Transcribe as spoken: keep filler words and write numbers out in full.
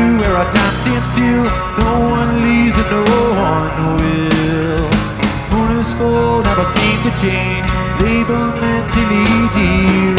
you where our time stands still. No one leaves and no one will. Moon is full, never seem to change. Labor mentally easy.